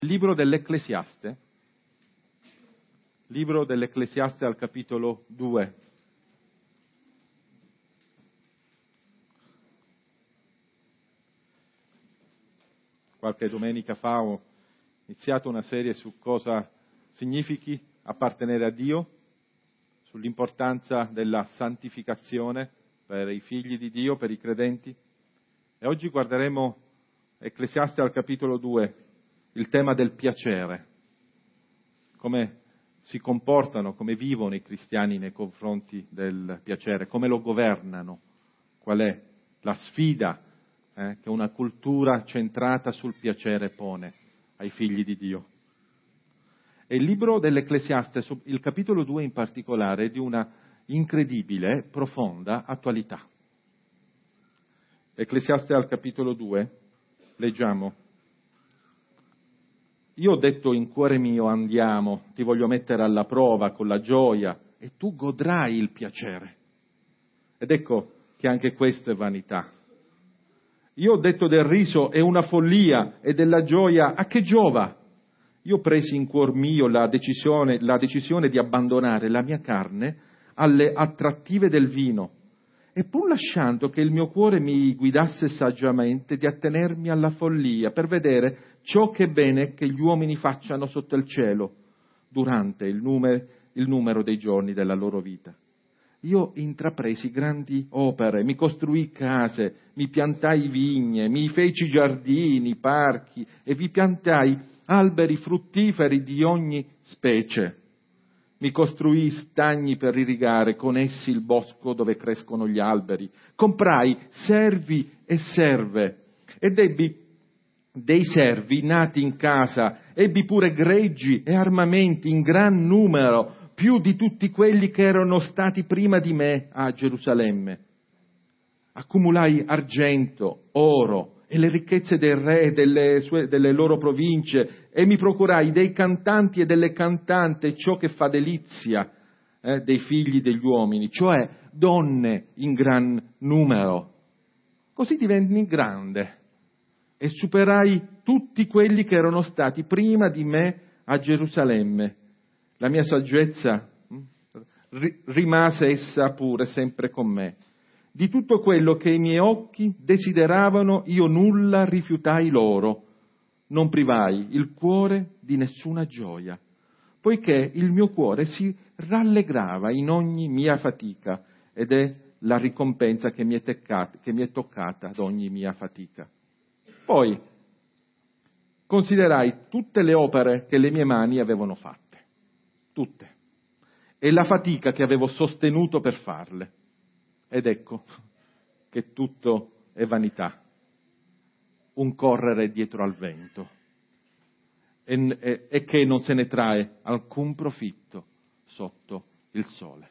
Libro dell'Ecclesiaste al capitolo 2. Qualche domenica fa ho iniziato una serie su cosa significhi appartenere a Dio, sull'importanza della santificazione per i figli di Dio, per i credenti. E oggi guarderemo Ecclesiaste al capitolo 2, il tema del piacere, come si comportano, come vivono i cristiani nei confronti del piacere, come lo governano, qual è la sfida che una cultura centrata sul piacere pone ai figli di Dio. E il libro dell'Ecclesiaste, il capitolo 2 in particolare, è di una incredibile, profonda attualità. Ecclesiaste al capitolo 2, leggiamo: Io ho detto in cuore mio, andiamo, ti voglio mettere alla prova con la gioia e tu godrai il piacere. Ed ecco che anche questo è vanità. Io ho detto del riso è una follia e della gioia a che giova? Io presi in cuor mio la decisione di abbandonare la mia carne alle attrattive del vino e pur lasciando che il mio cuore mi guidasse saggiamente di attenermi alla follia per vedere ciò che è bene che gli uomini facciano sotto il cielo durante il numero dei giorni della loro vita. Io intrapresi grandi opere, mi costruì case, mi piantai vigne, mi feci giardini, parchi e vi piantai alberi fruttiferi di ogni specie. Mi costruì stagni per irrigare con essi il bosco dove crescono gli alberi. Comprai servi e serve ed ebbi dei servi nati in casa, ebbi pure greggi e armamenti in gran numero, più di tutti quelli che erano stati prima di me a Gerusalemme. Accumulai argento, oro e le ricchezze dei re delle loro province e mi procurai dei cantanti e delle cantanti ciò che fa delizia dei figli degli uomini, cioè donne in gran numero. Così divenni grande e superai tutti quelli che erano stati prima di me a Gerusalemme. La mia saggezza rimase essa pure sempre con me. Di tutto quello che i miei occhi desideravano io nulla rifiutai loro, non privai il cuore di nessuna gioia, poiché il mio cuore si rallegrava in ogni mia fatica ed è la ricompensa che mi è toccata ad ogni mia fatica. Poi considerai tutte le opere che le mie mani avevano fatte, tutte, e la fatica che avevo sostenuto per farle. Ed ecco che tutto è vanità, un correre dietro al vento, e che non se ne trae alcun profitto sotto il sole.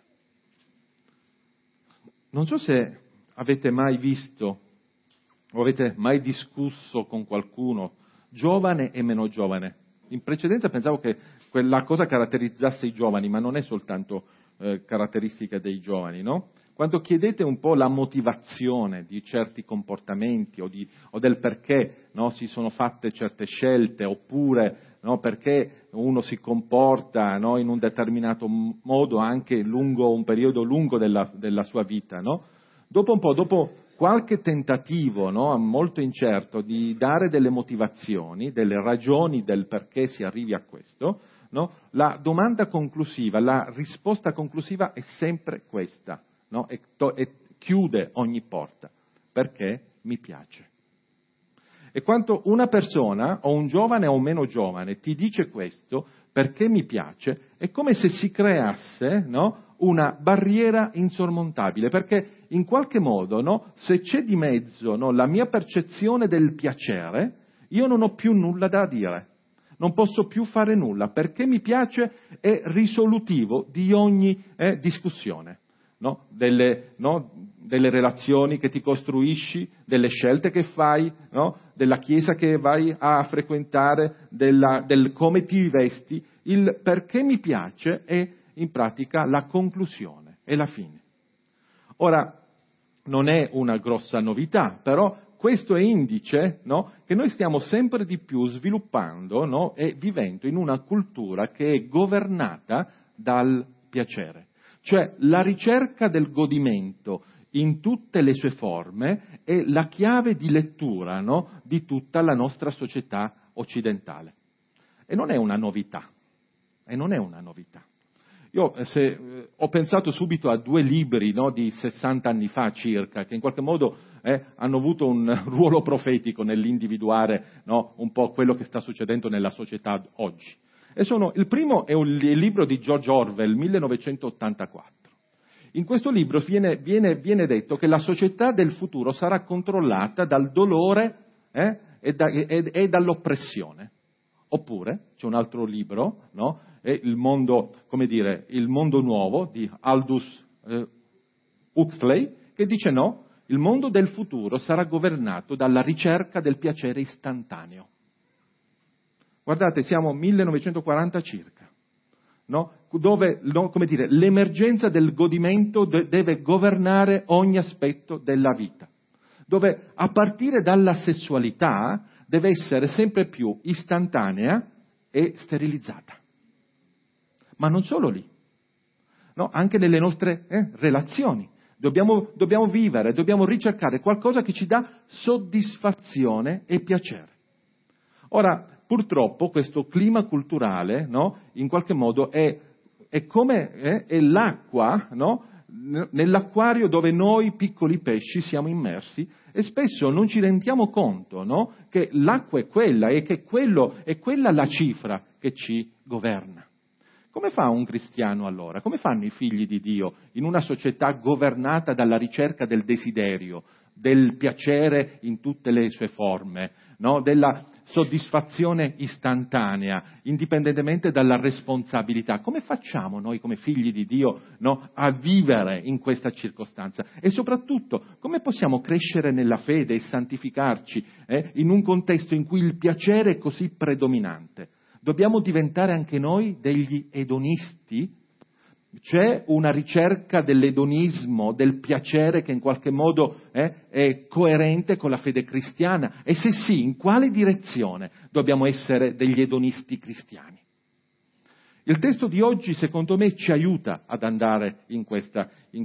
Non so se avete mai visto o avete mai discusso con qualcuno, giovane e meno giovane. In precedenza pensavo che quella cosa caratterizzasse i giovani, ma non è soltanto caratteristica dei giovani, no? Quando chiedete un po' la motivazione di certi comportamenti o del perché, no, si sono fatte certe scelte, oppure, no, perché uno si comporta, no, in un determinato modo anche lungo un periodo lungo della sua vita, no? Dopo qualche tentativo, no, molto incerto, di dare delle motivazioni, delle ragioni del perché si arrivi a questo, no, la domanda conclusiva, la risposta conclusiva è sempre questa, no, e chiude ogni porta: perché mi piace. E quando una persona, o un giovane o un meno giovane, ti dice questo, perché mi piace, è come se si creasse, no, una barriera insormontabile, perché in qualche modo, no, se c'è di mezzo, no, la mia percezione del piacere, io non ho più nulla da dire, non posso più fare nulla, perché mi piace è risolutivo di ogni discussione, no, delle relazioni che ti costruisci, delle scelte che fai, no, della chiesa che vai a frequentare, del come ti vesti. Il perché mi piace è in pratica la conclusione, è la fine. Ora, non è una grossa novità, però questo è indice, no, che noi stiamo sempre di più sviluppando, no, e vivendo in una cultura che è governata dal piacere. Cioè la ricerca del godimento in tutte le sue forme è la chiave di lettura, no, di tutta la nostra società occidentale. E non è una novità. Io ho pensato subito a 2 libri, no, di 60 anni fa circa, che in qualche modo hanno avuto un ruolo profetico nell'individuare, no, un po' quello che sta succedendo nella società oggi. Il primo è il libro di George Orwell, 1984. In questo libro viene detto che la società del futuro sarà controllata dal dolore e dall'oppressione. Oppure c'è un altro libro, no? È il mondo nuovo di Aldous Huxley, che dice no, il mondo del futuro sarà governato dalla ricerca del piacere istantaneo. Guardate, siamo 1940 circa, no? Dove l'emergenza del godimento deve governare ogni aspetto della vita, dove a partire dalla sessualità deve essere sempre più istantanea e sterilizzata. Ma non solo lì, no? Anche nelle nostre relazioni. Dobbiamo vivere, dobbiamo ricercare qualcosa che ci dà soddisfazione e piacere. Ora, purtroppo questo clima culturale, no, in qualche modo è come è l'acqua, no, nell'acquario dove noi piccoli pesci siamo immersi, e spesso non ci rendiamo conto, no, che l'acqua è quella e che è quella la cifra che ci governa. Come fa un cristiano allora? Come fanno i figli di Dio in una società governata dalla ricerca del desiderio, del piacere in tutte le sue forme, no? Della soddisfazione istantanea, indipendentemente dalla responsabilità? Come facciamo noi come figli di Dio, no, a vivere in questa circostanza? E soprattutto, come possiamo crescere nella fede e santificarci in un contesto in cui il piacere è così predominante? Dobbiamo diventare anche noi degli edonisti? C'è una ricerca dell'edonismo, del piacere che in qualche modo è coerente con la fede cristiana? E se sì, in quale direzione dobbiamo essere degli edonisti cristiani? Il testo di oggi, secondo me, ci aiuta ad andare in questa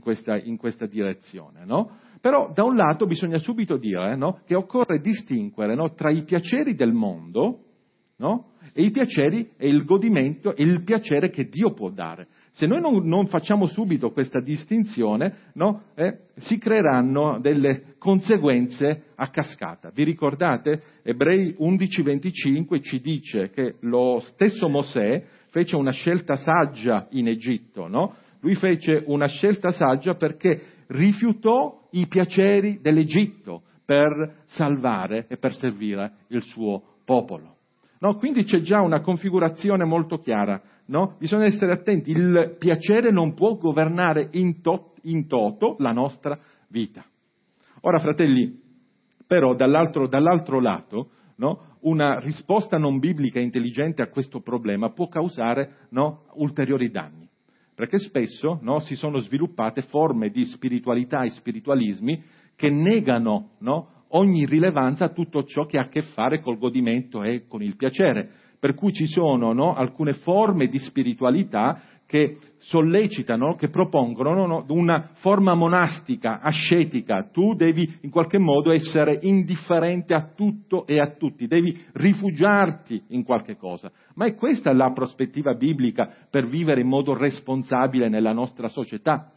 direzione, no? Però, da un lato, bisogna subito dire, no, che occorre distinguere, no, tra i piaceri del mondo, no, e i piaceri e il godimento e il piacere che Dio può dare. Se noi non facciamo subito questa distinzione, no, si creeranno delle conseguenze a cascata. Vi ricordate? Ebrei 11:25 ci dice che lo stesso Mosè fece una scelta saggia in Egitto, no? Lui fece una scelta saggia perché rifiutò i piaceri dell'Egitto per salvare e per servire il suo popolo. No, quindi c'è già una configurazione molto chiara, no? Bisogna essere attenti, il piacere non può governare in toto la nostra vita. Ora, fratelli, però dall'altro lato, no, una risposta non biblica e intelligente a questo problema può causare, no, ulteriori danni, perché spesso, no, si sono sviluppate forme di spiritualità e spiritualismi che negano, no, ogni rilevanza a tutto ciò che ha a che fare col godimento e con il piacere. Per cui ci sono, no, alcune forme di spiritualità che sollecitano, che propongono, no, una forma monastica, ascetica. Tu devi in qualche modo essere indifferente a tutto e a tutti, devi rifugiarti in qualche cosa. Ma è questa la prospettiva biblica per vivere in modo responsabile nella nostra società?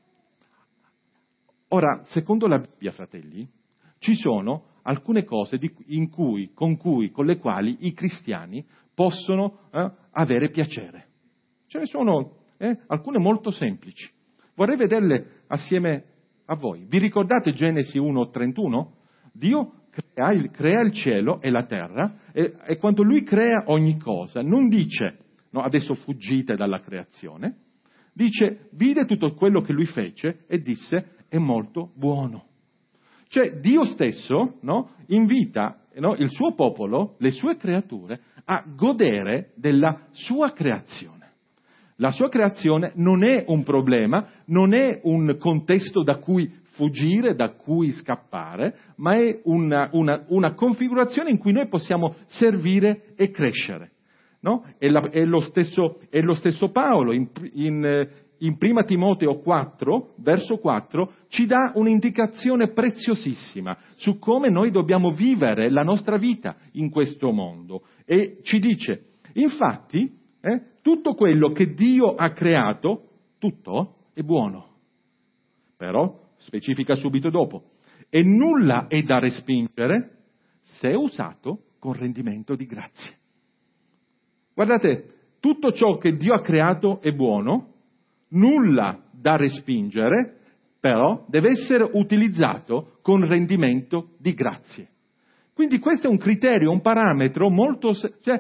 Ora, secondo la Bibbia, fratelli, ci sono alcune cose con le quali i cristiani possono avere piacere. Ce ne sono alcune molto semplici. Vorrei vederle assieme a voi. Vi ricordate Genesi 1:31? Dio crea il cielo e la terra e quando Lui crea ogni cosa non dice, no, adesso fuggite dalla creazione, dice, vide tutto quello che Lui fece e disse, è molto buono. Cioè Dio stesso, no, invita, no, il suo popolo, le sue creature, a godere della sua creazione. La sua creazione non è un problema, non è un contesto da cui fuggire, da cui scappare, ma è una configurazione in cui noi possiamo servire e crescere. No? È lo stesso Paolo in Prima Timoteo 4, verso 4, ci dà un'indicazione preziosissima su come noi dobbiamo vivere la nostra vita in questo mondo. E ci dice, infatti, tutto quello che Dio ha creato, tutto è buono. Però, specifica subito dopo, e nulla è da respingere se è usato con rendimento di grazie. Guardate, tutto ciò che Dio ha creato è buono, nulla da respingere, però deve essere utilizzato con rendimento di grazie. Quindi questo è un criterio, un parametro molto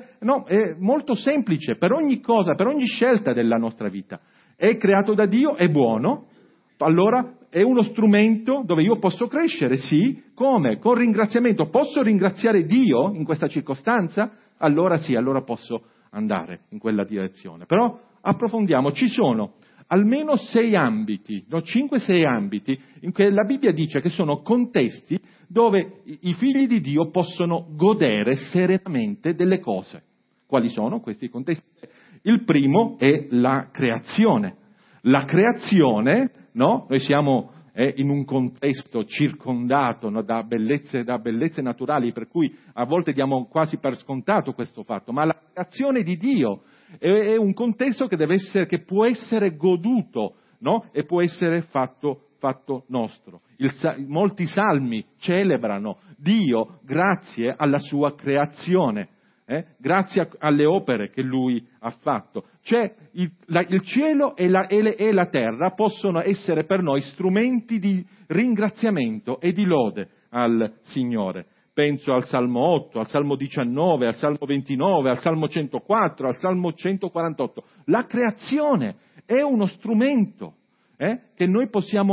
semplice per ogni cosa, per ogni scelta della nostra vita. È creato da Dio, è buono, allora è uno strumento dove io posso crescere, sì, come? Con ringraziamento. Posso ringraziare Dio in questa circostanza? Allora sì, allora posso andare in quella direzione. Però approfondiamo, ci sono almeno 6 ambiti, 5-6 ambiti, in cui la Bibbia dice che sono contesti dove i figli di Dio possono godere serenamente delle cose. Quali sono questi contesti? Il primo è la creazione. La creazione, no? Noi siamo in un contesto circondato, no, da bellezze naturali, per cui a volte diamo quasi per scontato questo fatto, ma la creazione di Dio è un contesto che può essere goduto, no? E può essere fatto nostro. Molti salmi celebrano Dio grazie alla sua creazione, grazie alle opere che Lui ha fatto. Cioè il cielo e la terra possono essere per noi strumenti di ringraziamento e di lode al Signore. Penso al Salmo 8, al Salmo 19, al Salmo 29, al Salmo 104, al Salmo 148. La creazione è uno strumento che noi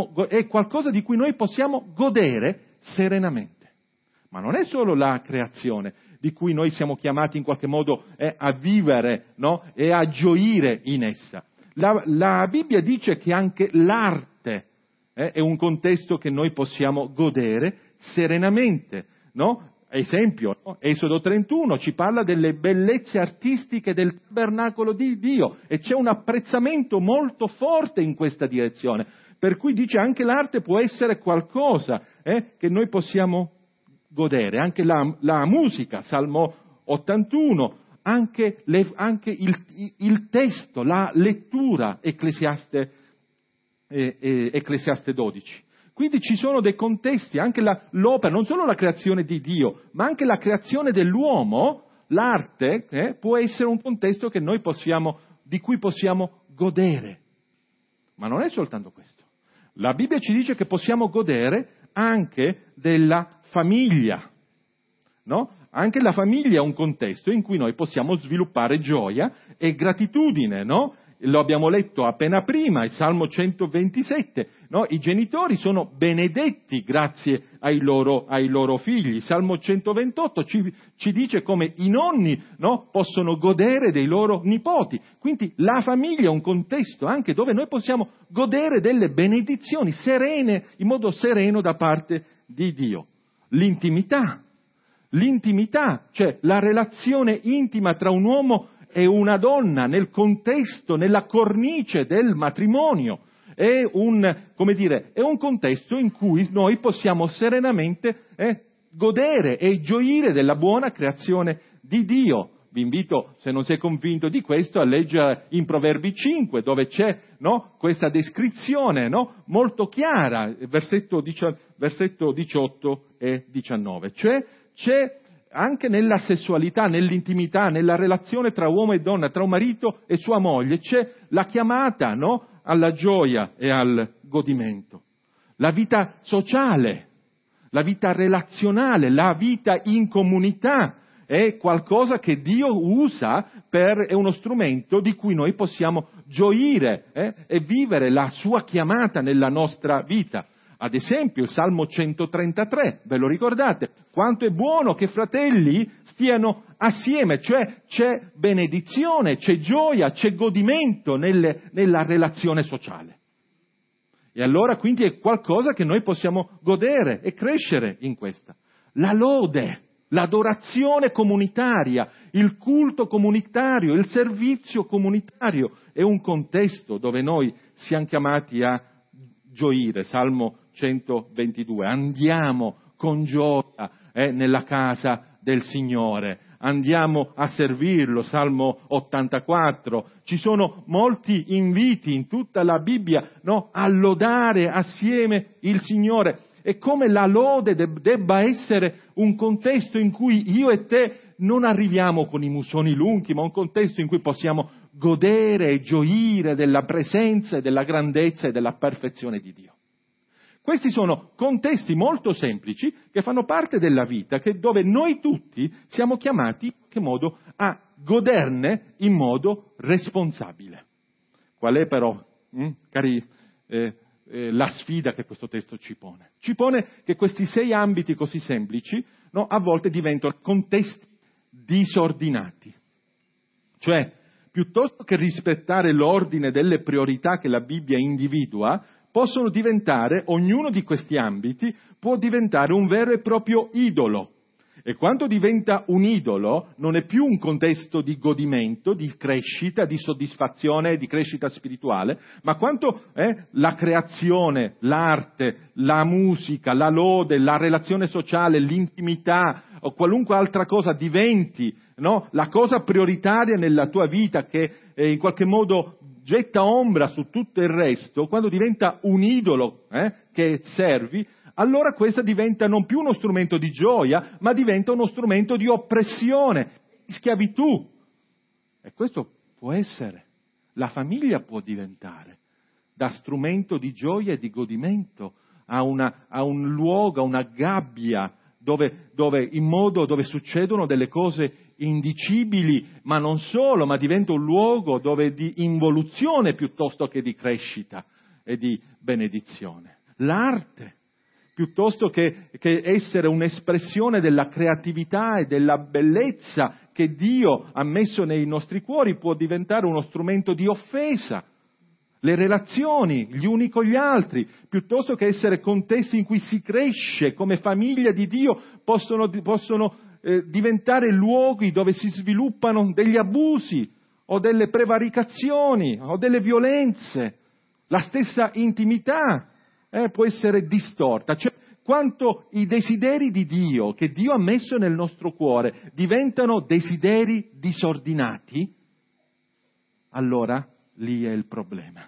è qualcosa di cui noi possiamo godere serenamente. Ma non è solo la creazione di cui noi siamo chiamati in qualche modo a vivere, no? E a gioire in essa. La Bibbia dice che anche l'arte è un contesto che noi possiamo godere serenamente. No? Esempio, no? Esodo 31 ci parla delle bellezze artistiche del tabernacolo di Dio e c'è un apprezzamento molto forte in questa direzione, per cui dice anche l'arte può essere qualcosa che noi possiamo godere, anche la musica, Salmo 81, anche il testo, la lettura, Ecclesiaste 12. Quindi ci sono dei contesti, anche l'opera, non solo la creazione di Dio, ma anche la creazione dell'uomo, l'arte, può essere un contesto che di cui possiamo godere. Ma non è soltanto questo. La Bibbia ci dice che possiamo godere anche della famiglia, no? Anche la famiglia è un contesto in cui noi possiamo sviluppare gioia e gratitudine, no? Lo abbiamo letto appena prima, il Salmo 127, no? I genitori sono benedetti grazie ai loro figli. Salmo 128 ci dice come i nonni, no? Possono godere dei loro nipoti. Quindi la famiglia è un contesto anche dove noi possiamo godere delle benedizioni serene, in modo sereno da parte di Dio. L'intimità, cioè la relazione intima tra un uomo e una donna nel contesto, nella cornice del matrimonio, è un contesto in cui noi possiamo serenamente godere e gioire della buona creazione di Dio. Vi invito, se non sei convinto di questo, a leggere in Proverbi 5, dove c'è, no, questa descrizione, no, molto chiara, versetto 18 e 19. Cioè c'è anche nella sessualità, nell'intimità, nella relazione tra uomo e donna, tra un marito e sua moglie, c'è la chiamata, no, alla gioia e al godimento. La vita sociale, la vita relazionale, la vita in comunità è qualcosa che Dio usa è uno strumento di cui noi possiamo gioire e vivere la sua chiamata nella nostra vita. Ad esempio il Salmo 133, ve lo ricordate? Quanto è buono che fratelli stiano assieme, cioè c'è benedizione, c'è gioia, c'è godimento nella relazione sociale. E allora quindi è qualcosa che noi possiamo godere e crescere in questa. La lode, l'adorazione comunitaria, il culto comunitario, il servizio comunitario è un contesto dove noi siamo chiamati a gioire. Salmo 122, andiamo con gioia nella casa del Signore, andiamo a servirlo. Salmo 84, ci sono molti inviti in tutta la Bibbia, no, a lodare assieme il Signore. E come la lode debba essere un contesto in cui io e te non arriviamo con i musoni lunghi, ma un contesto in cui possiamo godere e gioire della presenza e della grandezza e della perfezione di Dio. Questi sono contesti molto semplici che fanno parte della vita, dove noi tutti siamo chiamati in qualche modo a goderne in modo responsabile. Qual è però, cari, la sfida che questo testo ci pone? Ci pone che questi 6 ambiti così semplici, no, a volte diventano contesti disordinati. Cioè, piuttosto che rispettare l'ordine delle priorità che la Bibbia individua, possono diventare, ognuno di questi ambiti può diventare un vero e proprio idolo. E quando diventa un idolo non è più un contesto di godimento, di crescita, di soddisfazione, di crescita spirituale, ma quanto la creazione, l'arte, la musica, la lode, la relazione sociale, l'intimità o qualunque altra cosa diventi, no, la cosa prioritaria nella tua vita che in qualche modo getta ombra su tutto il resto, quando diventa un idolo che servi, allora questa diventa non più uno strumento di gioia, ma diventa uno strumento di oppressione, di schiavitù. E questo può essere, la famiglia può diventare, da strumento di gioia e di godimento, a un luogo, a una gabbia, dove succedono delle cose indicibili, ma non solo, ma diventa un luogo di involuzione piuttosto che di crescita e di benedizione. L'arte, piuttosto che essere un'espressione della creatività e della bellezza che Dio ha messo nei nostri cuori, può diventare uno strumento di offesa. Le relazioni, gli uni con gli altri, piuttosto che essere contesti in cui si cresce come famiglia di Dio, possono diventare luoghi dove si sviluppano degli abusi o delle prevaricazioni o delle violenze. La stessa intimità può essere distorta. Cioè, quanto i desideri di Dio, che Dio ha messo nel nostro cuore, diventano desideri disordinati, allora lì è il problema.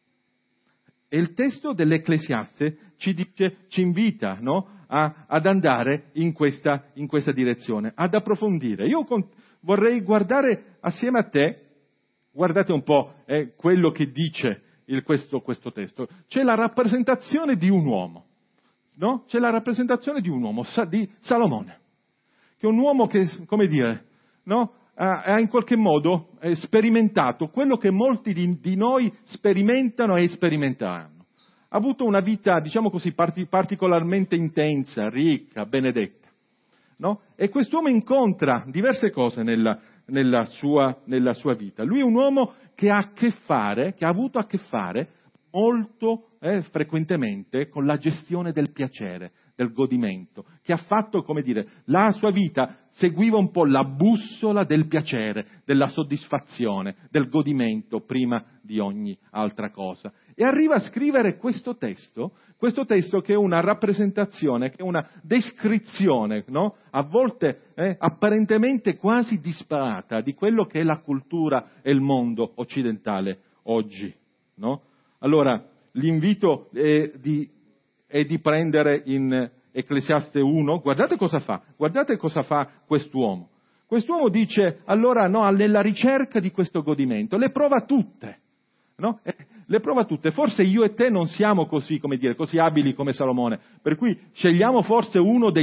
E il testo dell'Ecclesiaste ci invita, no, ad andare in questa direzione, ad approfondire. Io vorrei guardare assieme a te, guardate un po' quello che dice questo testo. C'è la rappresentazione di un uomo, no? C'è la rappresentazione di un uomo, di Salomone, che è un uomo che, come dire, no? Ha in qualche modo sperimentato quello che molti di noi sperimentano e sperimenteranno. Ha avuto una vita, diciamo così, particolarmente intensa, ricca, benedetta, no? E quest'uomo incontra diverse cose nella sua vita. Lui è un uomo che ha avuto a che fare molto frequentemente con la gestione del piacere, del godimento, che ha fatto, come dire, la sua vita seguiva un po' la bussola del piacere, della soddisfazione, del godimento prima di ogni altra cosa. E arriva a scrivere questo testo che è una rappresentazione, che è una descrizione, no? A volte apparentemente quasi disparata di quello che è la cultura e il mondo occidentale oggi, no? Allora, l'invito è di prendere in Ecclesiaste 1, guardate cosa fa quest'uomo. Quest'uomo dice, allora no, nella ricerca di questo godimento, le prova tutte, no? Le prova tutte. Forse io e te non siamo così, come dire, così abili come Salomone, per cui scegliamo forse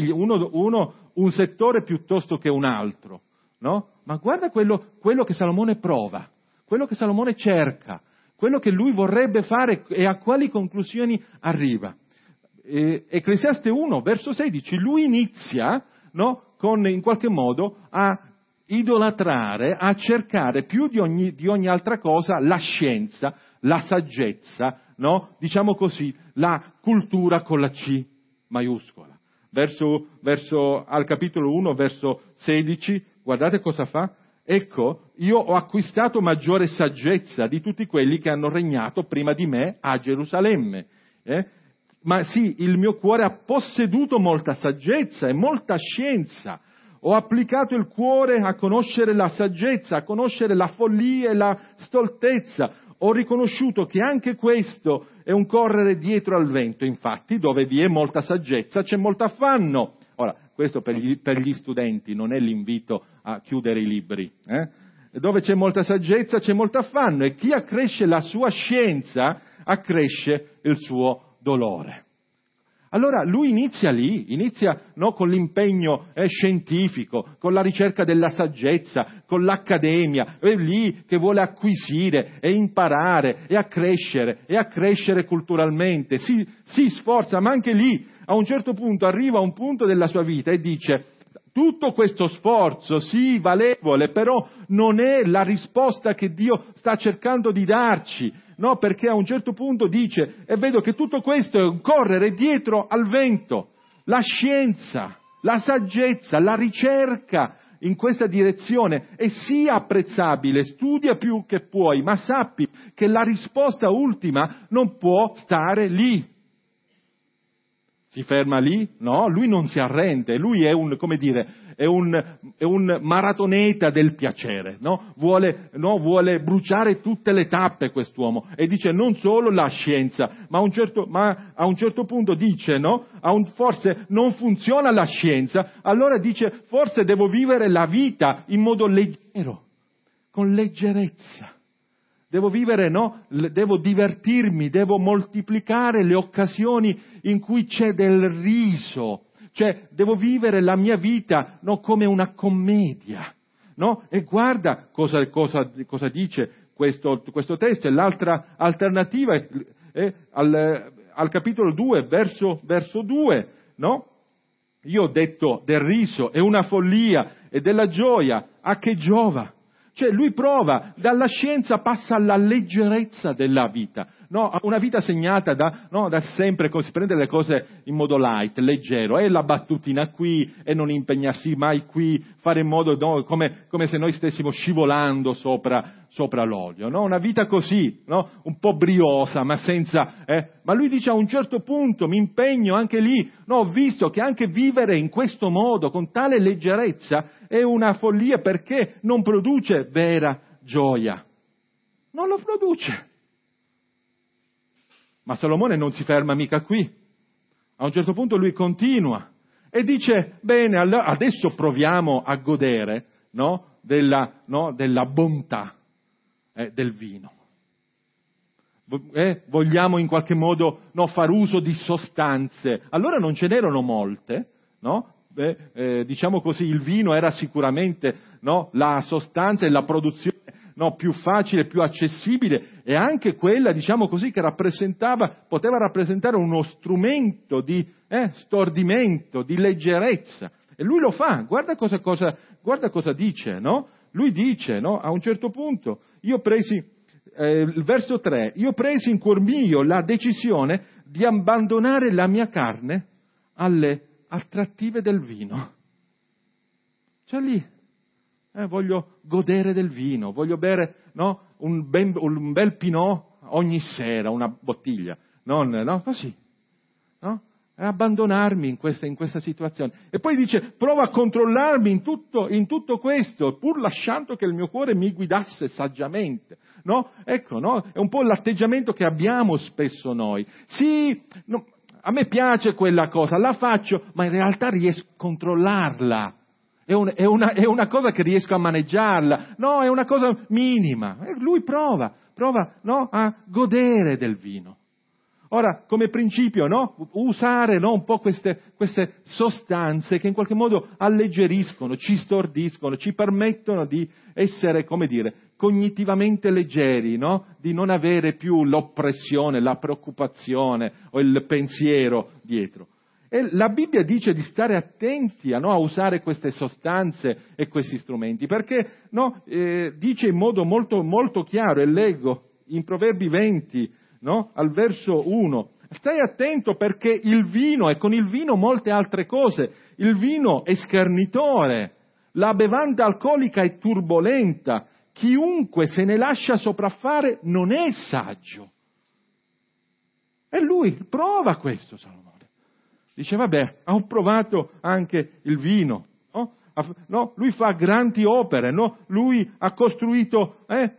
un settore piuttosto che un altro, no? Ma guarda quello che Salomone prova, quello che Salomone cerca, quello che lui vorrebbe fare e a quali conclusioni arriva. Ecclesiaste 1, verso 16, lui inizia, no, con in qualche modo a idolatrare, a cercare più di ogni altra cosa la scienza, la saggezza, no? Diciamo così, la cultura con la C maiuscola. Al capitolo 1, verso 16, guardate cosa fa. Ecco, io ho acquistato maggiore saggezza di tutti quelli che hanno regnato prima di me a Gerusalemme. Ma sì, il mio cuore ha posseduto molta saggezza e molta scienza. Ho applicato il cuore a conoscere la saggezza, a conoscere la follia e la stoltezza. Ho riconosciuto che anche questo è un correre dietro al vento. Infatti, dove vi è molta saggezza c'è molto affanno. Ora, questo per gli studenti non è l'invito a chiudere i libri. Dove c'è molta saggezza c'è molto affanno, e chi accresce la sua scienza accresce il suo dolore. Allora lui inizia no, con l'impegno scientifico, con la ricerca della saggezza, con l'accademia, è lì che vuole acquisire e imparare e accrescere culturalmente, si sforza, ma anche lì a un certo punto arriva a un punto della sua vita e dice: tutto questo sforzo, sì, valevole, però non è la risposta che Dio sta cercando di darci, no? Perché a un certo punto dice: e vedo che tutto questo è un correre dietro al vento. La scienza, la saggezza, la ricerca in questa direzione è sì apprezzabile, studia più che puoi, ma sappi che la risposta ultima non può stare lì. Si ferma lì? No, lui non si arrende, lui è un maratoneta del piacere, no? Vuole bruciare tutte le tappe quest'uomo, e dice non solo la scienza, ma a un certo punto dice, no? Forse non funziona la scienza, allora dice forse devo vivere la vita in modo leggero, con leggerezza. Devo vivere, no? Devo divertirmi, devo moltiplicare le occasioni in cui c'è del riso. Cioè, devo vivere la mia vita, no, come una commedia, no? E guarda cosa dice questo testo. E l'altra alternativa è al capitolo 2, verso 2, no? Io ho detto del riso è una follia e della gioia, a che giova? Cioè lui prova, dalla scienza passa alla leggerezza della vita, no? Una vita segnata da sempre si prende le cose in modo light, leggero, e la battutina qui, e non impegnarsi mai qui, fare in modo, no? come se noi stessimo scivolando sopra l'olio, no? Una vita così, no? Un po' briosa, ma senza, ma lui dice a un certo punto mi impegno anche lì, no? Ho visto che anche vivere in questo modo, con tale leggerezza, è una follia, perché non produce vera gioia. Non lo produce. Ma Salomone non si ferma mica qui. A un certo punto lui continua e dice: bene, adesso proviamo a godere, no? Della bontà del vino. Vogliamo in qualche modo far uso di sostanze. Allora non ce n'erano molte, no? Diciamo così, il vino era sicuramente, no, la sostanza e la produzione, no, più facile, più accessibile, e anche quella, diciamo così, che poteva rappresentare uno strumento di stordimento, di leggerezza. E lui lo fa. Guarda cosa dice, no? Lui dice, no, a un certo punto, il verso 3, io presi in cuor mio la decisione di abbandonare la mia carne alle attrattive del vino. Cioè lì, voglio godere del vino, voglio bere, no, un bel pinot ogni sera, una bottiglia, no, così, no? E abbandonarmi in questa situazione. E poi dice: provo a controllarmi in tutto questo, pur lasciando che il mio cuore mi guidasse saggiamente, no? Ecco, no? È un po' l'atteggiamento che abbiamo spesso noi. Sì, no, a me piace quella cosa, la faccio, ma in realtà riesco a controllarla. È una cosa che riesco a maneggiarla. No, è una cosa minima. E lui prova, no, a godere del vino. Ora, come principio, no, usare, no, un po' queste sostanze che in qualche modo alleggeriscono, ci stordiscono, ci permettono di essere, come dire, cognitivamente leggeri, no? Di non avere più l'oppressione, la preoccupazione o il pensiero dietro. E la Bibbia dice di stare attenti a usare queste sostanze e questi strumenti, perché dice in modo molto, molto chiaro, e leggo in Proverbi 20, no? Al verso 1. Stai attento perché il vino, e con il vino molte altre cose, il vino è schernitore, la bevanda alcolica è turbolenta, chiunque se ne lascia sopraffare non è saggio. E lui prova questo, Salomone. Dice, vabbè, ho provato anche il vino, no? No? Lui fa grandi opere, no? Lui ha costruito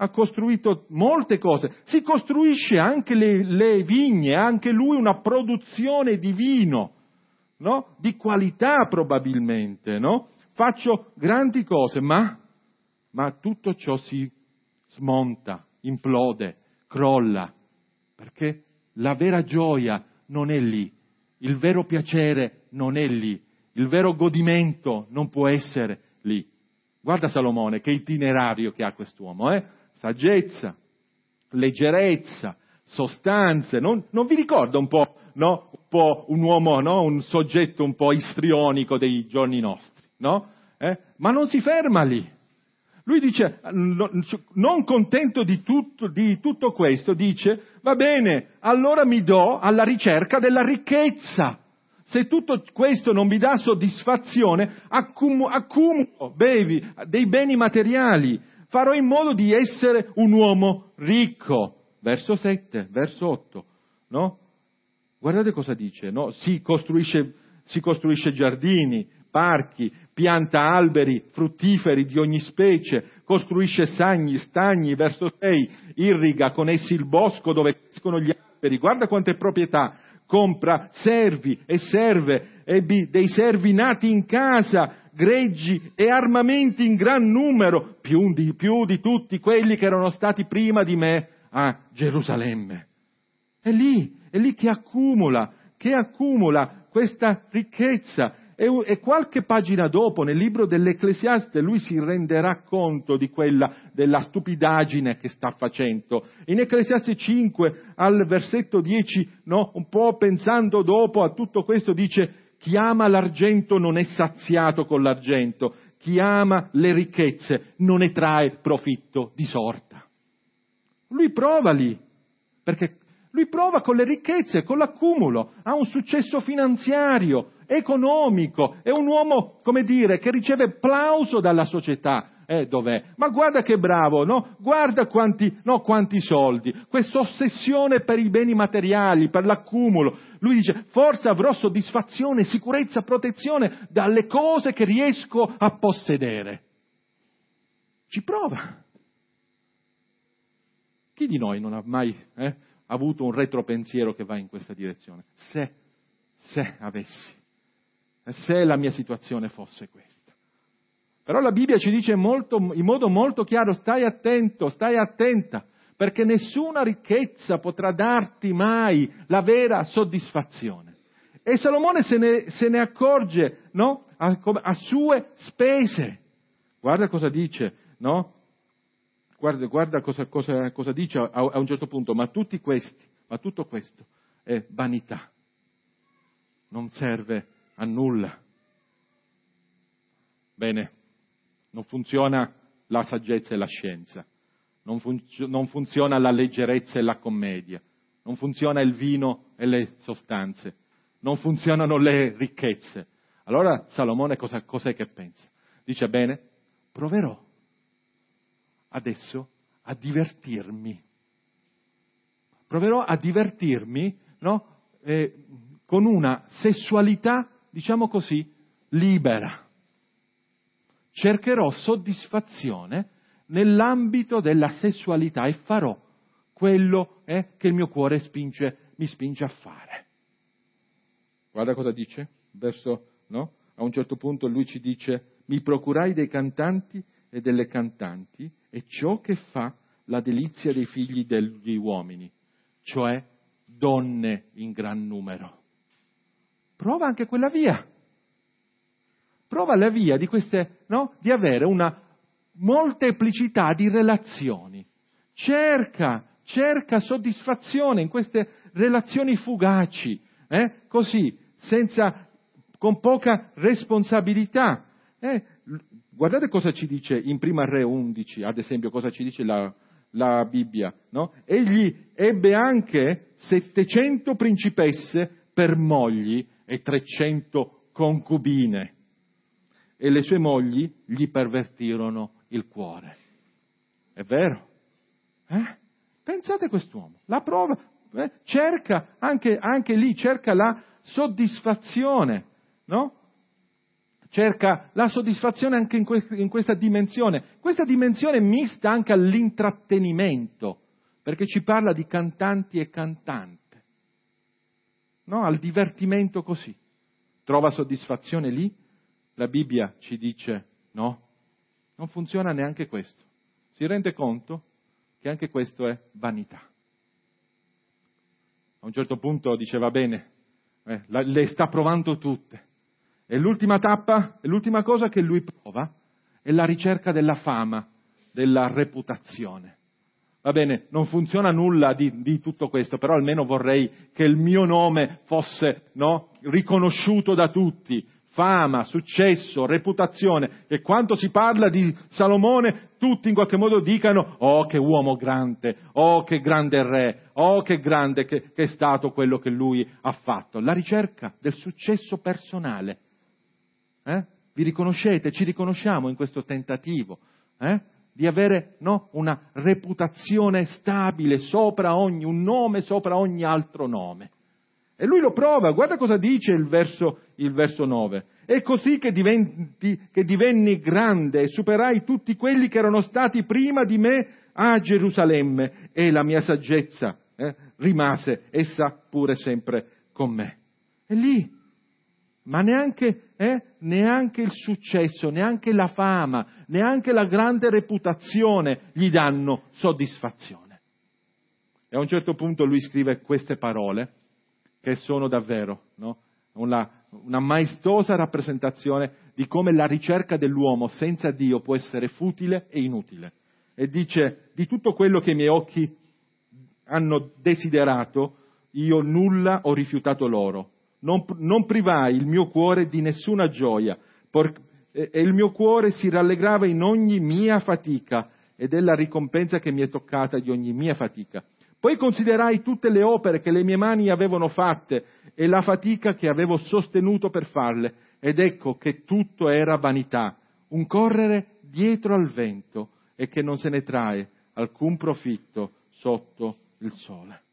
molte cose, si costruisce anche le vigne, anche lui una produzione di vino, no? Di qualità probabilmente, no? Faccio grandi cose, ma tutto ciò si smonta, implode, crolla, perché la vera gioia non è lì, il vero piacere non è lì, il vero godimento non può essere lì. Guarda Salomone, che itinerario che ha quest'uomo, saggezza, leggerezza, sostanze, non vi ricorda un po', no? Un po' un uomo, no? Un soggetto un po' istrionico dei giorni nostri, no? Ma non si ferma lì. Lui dice, non contento di tutto questo, dice, va bene, allora mi do alla ricerca della ricchezza. Se tutto questo non mi dà soddisfazione, accumulo dei beni materiali, farò in modo di essere un uomo ricco. Verso 7, verso 8, no? Guardate cosa dice, no? Si costruisce giardini, parchi, pianta alberi fruttiferi di ogni specie, costruisce stagni, verso 6, irriga con essi il bosco dove crescono gli alberi, guarda quante proprietà, compra servi e serve, ebbi dei servi nati in casa, greggi e armamenti in gran numero, più di tutti quelli che erano stati prima di me a Gerusalemme. È lì che accumula questa ricchezza. E qualche pagina dopo, nel libro dell'Ecclesiaste, lui si renderà conto della stupidaggine che sta facendo. In Ecclesiaste 5, al versetto 10, no, un po' pensando dopo a tutto questo, dice: chi ama l'argento non è saziato con l'argento, chi ama le ricchezze non ne trae profitto di sorta. Lui prova lì, perché lui prova con le ricchezze, con l'accumulo, ha un successo finanziario, economico, è un uomo, come dire, che riceve plauso dalla società. Dov'è? Ma guarda che bravo, no? Guarda quanti soldi, questa ossessione per i beni materiali, per l'accumulo. Lui dice, forse avrò soddisfazione, sicurezza, protezione dalle cose che riesco a possedere. Ci prova. Chi di noi non ha mai avuto un retropensiero che va in questa direzione? Se avessi, se la mia situazione fosse questa. Però la Bibbia ci dice in modo molto chiaro, stai attenta, perché nessuna ricchezza potrà darti mai la vera soddisfazione. E Salomone se ne accorge, no? A sue spese. Guarda cosa dice, no? Guarda cosa dice a un certo punto, ma tutto questo è vanità, non serve a nulla. Bene, non funziona la saggezza e la scienza, non funziona la leggerezza e la commedia, non funziona il vino e le sostanze, non funzionano le ricchezze. Allora Salomone cos'è che pensa? Dice, bene, proverò adesso a divertirmi. Proverò a divertirmi, no? Con una sessualità, diciamo così, libera. Cercherò soddisfazione nell'ambito della sessualità e farò quello che il mio cuore mi spinge a fare. Guarda cosa dice, no? A un certo punto lui ci dice, mi procurai dei cantanti e delle cantanti e ciò che fa la delizia dei figli degli uomini, cioè donne in gran numero. Prova anche quella via. Prova la via di queste, no? Di avere una molteplicità di relazioni. Cerca soddisfazione in queste relazioni fugaci, così, con poca responsabilità. Guardate cosa ci dice in Prima Re 11, ad esempio, cosa ci dice la Bibbia, no? Egli ebbe anche 700 principesse per mogli e 300 concubine, e le sue mogli gli pervertirono il cuore. È vero? Pensate a quest'uomo, la prova, cerca anche lì, cerca la soddisfazione, no? Cerca la soddisfazione anche in questa dimensione mista anche all'intrattenimento, perché ci parla di cantanti e cantante, no? Al divertimento così. Trova soddisfazione lì? La Bibbia ci dice no, non funziona neanche questo. Si rende conto che anche questo è vanità. A un certo punto dice va bene, le sta provando tutte. E l'ultima tappa, e l'ultima cosa che lui prova è la ricerca della fama, della reputazione. Va bene, non funziona nulla di tutto questo, però almeno vorrei che il mio nome fosse, no, riconosciuto da tutti. Fama, successo, reputazione, e quando si parla di Salomone tutti in qualche modo dicano oh che uomo grande, oh che grande re, oh che grande che è stato quello che lui ha fatto. La ricerca del successo personale. Vi riconoscete? Ci riconosciamo in questo tentativo di avere, no, una reputazione stabile un nome sopra ogni altro nome. E lui lo prova, guarda cosa dice il verso 9. È così che divenni grande e superai tutti quelli che erano stati prima di me a Gerusalemme, e la mia saggezza rimase essa pure sempre con me. E lì, ma neanche il successo, neanche la fama, neanche la grande reputazione gli danno soddisfazione. E a un certo punto lui scrive queste parole, che sono davvero, no, una maestosa rappresentazione di come la ricerca dell'uomo senza Dio può essere futile e inutile. E dice: di tutto quello che i miei occhi hanno desiderato, io nulla ho rifiutato loro. Non privai il mio cuore di nessuna gioia, e il mio cuore si rallegrava in ogni mia fatica, ed è la ricompensa che mi è toccata di ogni mia fatica. Poi considerai tutte le opere che le mie mani avevano fatte e la fatica che avevo sostenuto per farle, ed ecco che tutto era vanità, un correre dietro al vento, e che non se ne trae alcun profitto sotto il sole.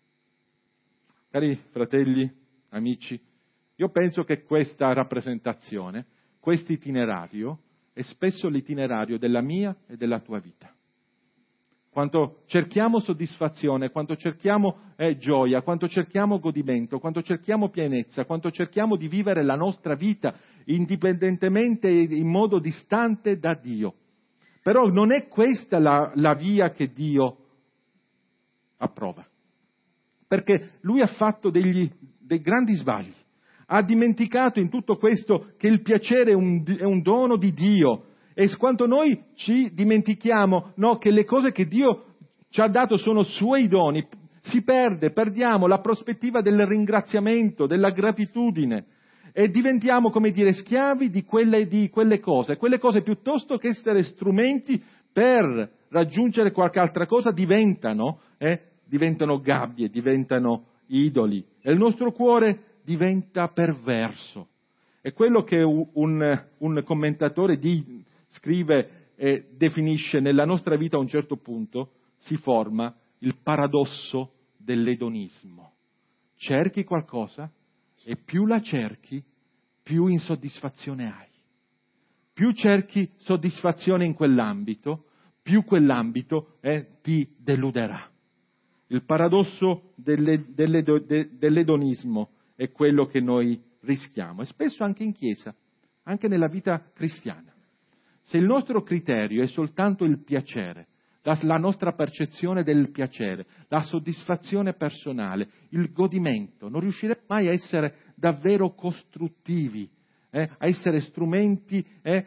Cari fratelli, amici, io penso che questa rappresentazione, questo itinerario, è spesso l'itinerario della mia e della tua vita. Quando cerchiamo soddisfazione, quando cerchiamo gioia, quando cerchiamo godimento, quando cerchiamo pienezza, quando cerchiamo di vivere la nostra vita indipendentemente e in modo distante da Dio. Però non è questa la via che Dio approva. Perché Lui ha fatto dei grandi sbagli. Ha dimenticato in tutto questo che il piacere è un dono di Dio. E quando noi ci dimentichiamo, no, che le cose che Dio ci ha dato sono Suoi doni, perdiamo la prospettiva del ringraziamento, della gratitudine, e diventiamo, come dire, schiavi di quelle cose piuttosto che essere strumenti per raggiungere qualche altra cosa, diventano gabbie, diventano idoli, e il nostro cuore diventa perverso. È quello che un commentatore scrive e definisce: nella nostra vita a un certo punto si forma il paradosso dell'edonismo. Cerchi qualcosa e più la cerchi, più insoddisfazione hai. Più cerchi soddisfazione in quell'ambito, più quell'ambito ti deluderà. Il paradosso dell'edonismo è quello che noi rischiamo, e spesso anche in chiesa, anche nella vita cristiana. Se il nostro criterio è soltanto il piacere, la nostra percezione del piacere, la soddisfazione personale, il godimento, non riusciremo mai a essere davvero costruttivi, a essere strumenti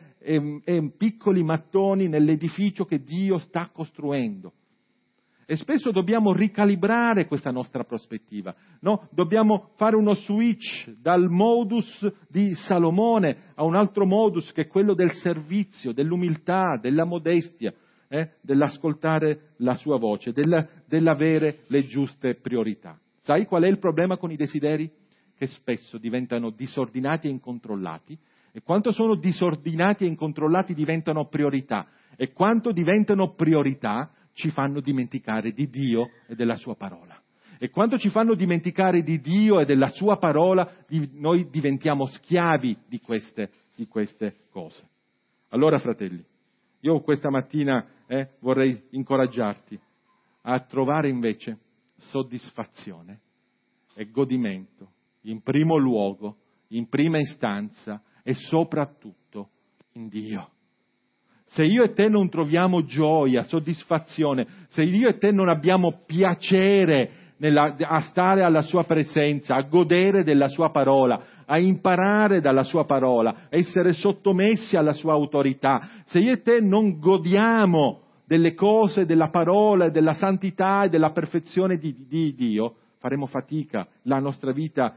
e piccoli mattoni nell'edificio che Dio sta costruendo. E spesso dobbiamo ricalibrare questa nostra prospettiva, no? Dobbiamo fare uno switch dal modus di Salomone a un altro modus, che è quello del servizio, dell'umiltà, della modestia. dell'ascoltare la sua voce, dell'avere le giuste priorità. Sai qual è il problema con i desideri? Che spesso diventano disordinati e incontrollati, e quanto sono disordinati e incontrollati diventano priorità, e quanto diventano priorità ci fanno dimenticare di Dio e della sua parola. E quando ci fanno dimenticare di Dio e della sua parola, noi diventiamo schiavi di queste cose. Allora, fratelli, io questa mattina vorrei incoraggiarti a trovare invece soddisfazione e godimento, in primo luogo, in prima istanza e soprattutto in Dio. Se io e te non troviamo gioia, soddisfazione, se io e te non abbiamo piacere a stare alla sua presenza, a godere della sua parola, a imparare dalla sua parola, a essere sottomessi alla sua autorità, se io e te non godiamo delle cose, della parola, della santità e della perfezione di Dio, faremo fatica, la nostra vita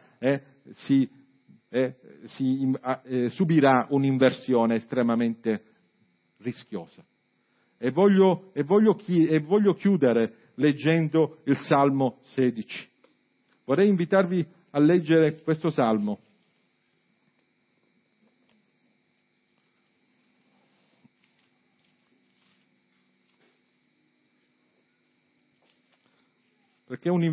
subirà un'inversione estremamente rischiosa. E voglio chiudere leggendo il Salmo 16. Vorrei invitarvi a leggere questo Salmo. Perché è un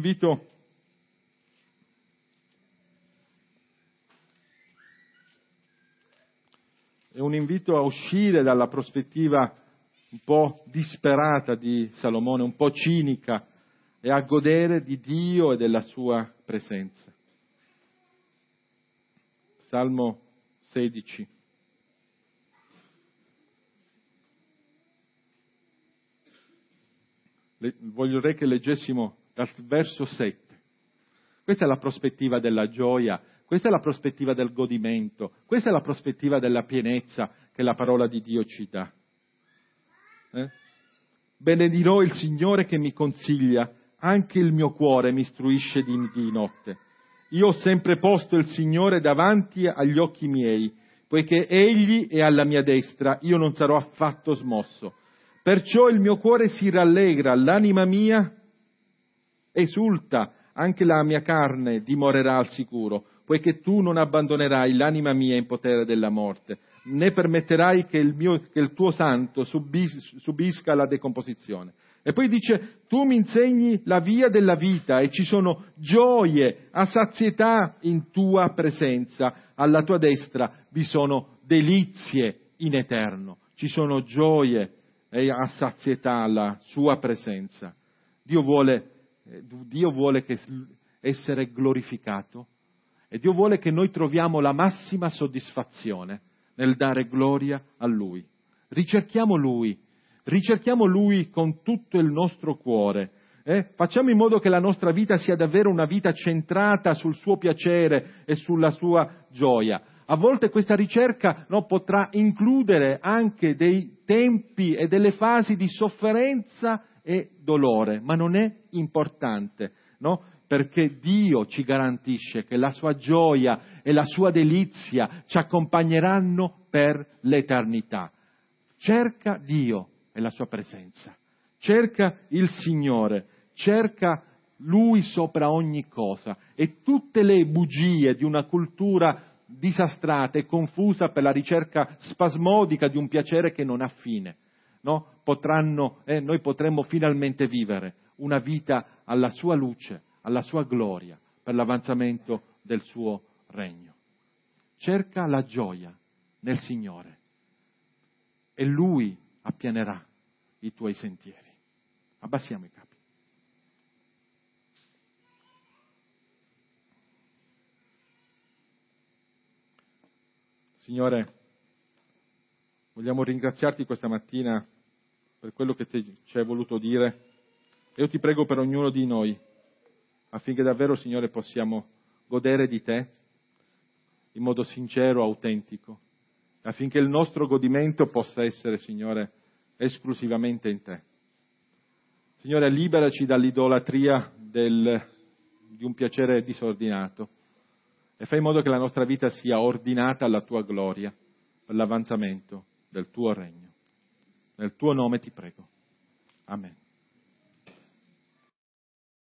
invito a uscire dalla prospettiva un po' disperata di Salomone, un po' cinica, e a godere di Dio e della sua presenza. Salmo 16. Vorrei che leggessimo dal verso 7. Questa è la prospettiva della gioia, questa è la prospettiva del godimento, questa è la prospettiva della pienezza che la parola di Dio ci dà. Benedirò il Signore che mi consiglia, anche il mio cuore mi istruisce di notte. Io ho sempre posto il Signore davanti agli occhi miei, poiché Egli è alla mia destra, io non sarò affatto smosso. Perciò il mio cuore si rallegra, l'anima mia esulta, anche la mia carne dimorerà al sicuro, poiché tu non abbandonerai l'anima mia in potere della morte, né permetterai che il tuo santo subisca la decomposizione. E poi dice, tu mi insegni la via della vita e ci sono gioie a sazietà in tua presenza, alla tua destra vi sono delizie in eterno, ci sono gioie a sazietà alla sua presenza. Dio vuole essere glorificato e Dio vuole che noi troviamo la massima soddisfazione nel dare gloria a Lui. Ricerchiamo Lui con tutto il nostro cuore. Facciamo in modo che la nostra vita sia davvero una vita centrata sul suo piacere e sulla sua gioia. A volte questa ricerca potrà includere anche dei tempi e delle fasi di sofferenza e dolore, ma non è importante, perché Dio ci garantisce che la sua gioia e la sua delizia ci accompagneranno per l'eternità. Cerca Dio e la sua presenza, cerca il Signore, cerca Lui sopra ogni cosa, e tutte le bugie di una cultura disastrata e confusa per la ricerca spasmodica di un piacere che non ha fine, noi potremmo finalmente vivere una vita alla sua luce, alla sua gloria, per l'avanzamento del suo regno. Cerca la gioia nel Signore e Lui appianerà i tuoi sentieri. Abbassiamo i capi. Signore, vogliamo ringraziarti questa mattina per quello che ci hai voluto dire. E io ti prego per ognuno di noi, affinché davvero, Signore, possiamo godere di te in modo sincero, autentico, affinché il nostro godimento possa essere, Signore, esclusivamente in te. Signore, liberaci dall'idolatria di un piacere disordinato e fai in modo che la nostra vita sia ordinata alla tua gloria, per l'avanzamento del tuo regno. Nel tuo nome ti prego. Amen.